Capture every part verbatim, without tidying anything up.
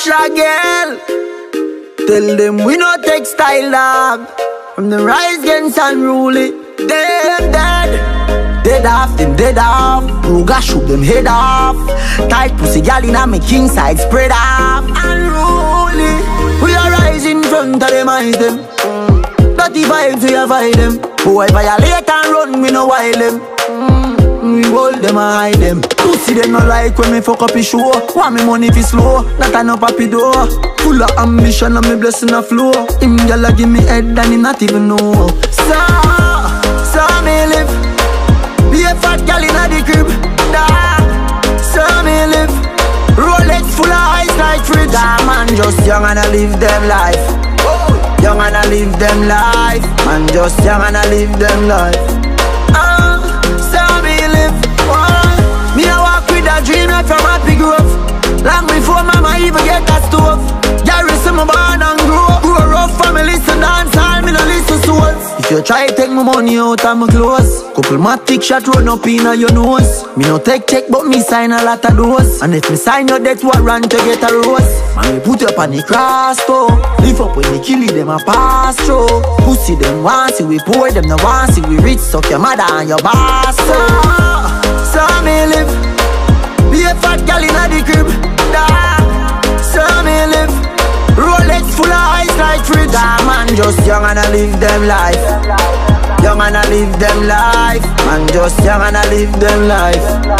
Russia girl. Tell them we no textile dog. From the rise against unruly, them dead. Dead off, them dead off. Ruga shoot them head off. Tight pussy gal inna me king side spread off. Unruly, we are rising front of them eyes them. Dirty vibes we avoid them. Boy violate and run, we no wild them. We hold them and hide them. Pussy them no like when me fuck up his show. Want me money fi slow, not a no papi door. Full of ambition and me blessing a flow. Him gyal give me head and he not even know. So, so me live. Be a fat gyal inna the crib. Da, so me live. Rolex full of ice like fridge. Da man just young and I live them life. Young and I live them life. Man just young and I live them life. Ah, so me live. Oh, me a walk with a dream like from Happy Grove. Long before mama even get a stove. Gary see me born and grow. Grow rough family listen dance all me no listen souls. If you try take my money out of my clothes, couple matic shot run up in your nose. Me no take check but me sign a lot of those. And if me sign your death warrant to get a rose, man me put up on the cross toe. Live up when they kill it, them a pass through. Pussy them want see we poor, them no want see we rich. Suck your mother and your boss. So, so me live. Be a fat gal inna the crib. Da, so me live. Rolex full of ice like fridge. Da man just young and I live them life. Young and I live them life. Man just young and I live them life.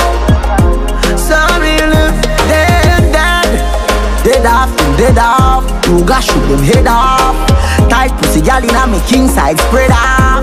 So me live. Them dead. Dead off, them dead off. Ruga shoot them head off. Tight pussy gal inna me king side spread off.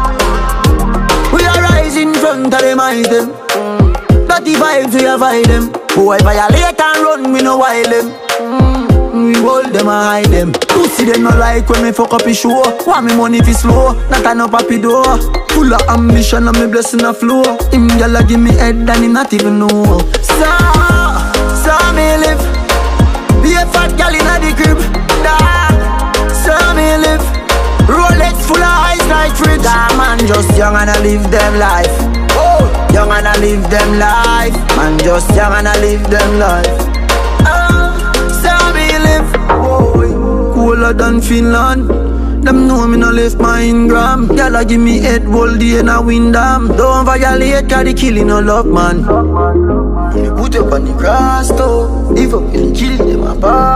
We are rising front of them eyes them. Dirty vibes we avoid them. Boy violate and run, we no wild them. We hold them and hide them. Pussy them no like when me fuck up his show. Want me money fi slow, not a no papi door. Full of ambition and me blessing a flow. Him gyal give me head and he not even know. So, so me live. Be a fat gyal inna the crib. Da, so me live. Rolex full of ice like fridge. Da man just young and I live them life. Oh, young and I live them life. Man just young and I live them life. Cooler than Finland. Them know me no left my Ingram. Y'all give me head all day and I win them. Don't violate cause the killing no love man. Me put up on the grass though. If up in the kill them apart.